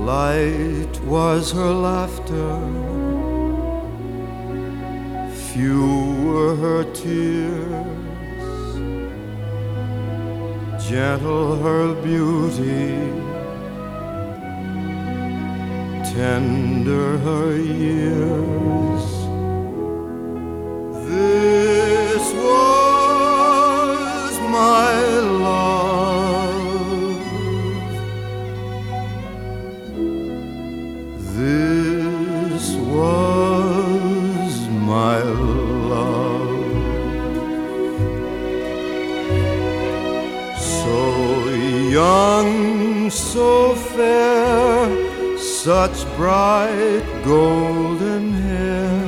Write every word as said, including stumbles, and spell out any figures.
Light was her laughter, few were her tears, gentle her beauty, tender her years. This was my love, this was my love. So young, so fair, such bright golden hair,